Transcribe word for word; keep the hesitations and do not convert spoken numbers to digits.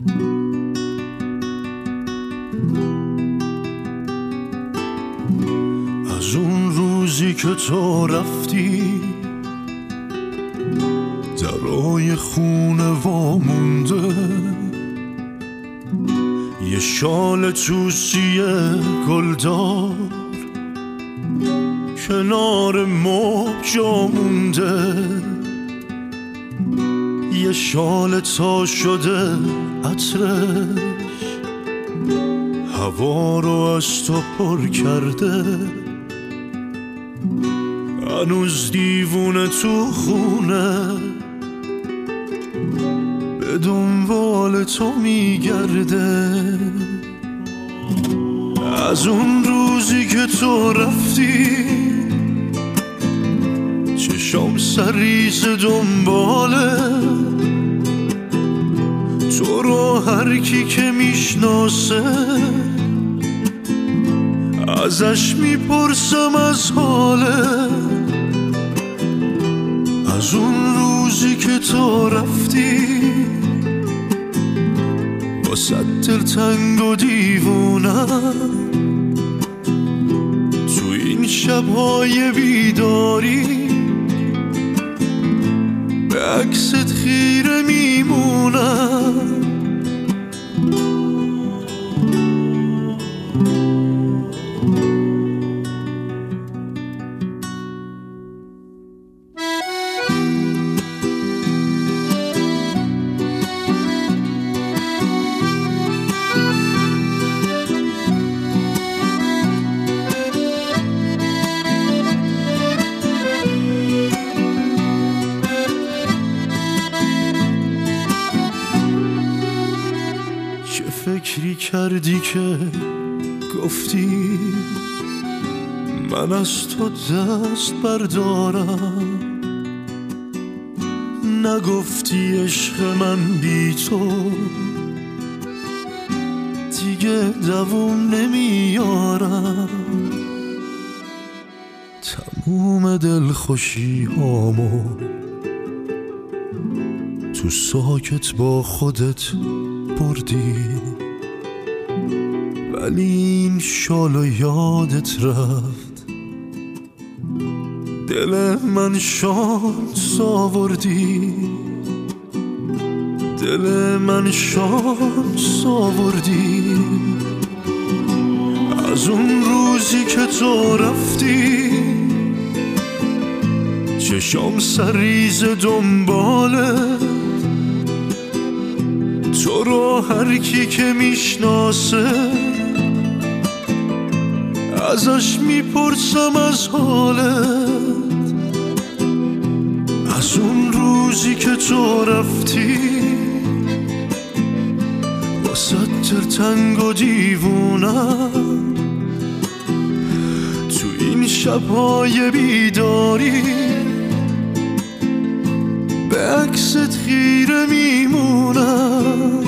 از اون روزی که تو رفتی درای خونه وامونده، یه شال توسیه گلدار کنار ما جا مونده، یه شال تا شده عطرش هوا رو از تو پر کرده، هنوز دیوونه تو خونه به دنبال تو میگرده. از اون روزی که تو رفتی چشام سریز دنباله، تو رو هر کی که میشناسه ازش میپرسم از حاله. از اون روزی که تو رفتی واسه دلتنگ و دیوونم، تو این شبهای بیداری به عکست خیره میمونم. چه فکری کردی که گفتی من از تو دست بردارم؟ نگفتی عشق من بی تو دیگه دووم نمیارم. تموم دلخوشی هامو تو ساکت با خودت بردی، ولی این شالو یادت رفت، دل من شانس آوردی، دل من شانس آوردی. از اون روزی که تو رفتی چشام سریز دنباله، تو رو هر کی که میشناسه ازش میپرسم از حالت. از اون روزی که تو رفتی واسه دلتنگ و دیوونم، تو این شبهای بیداری به عکست خیره میمونم.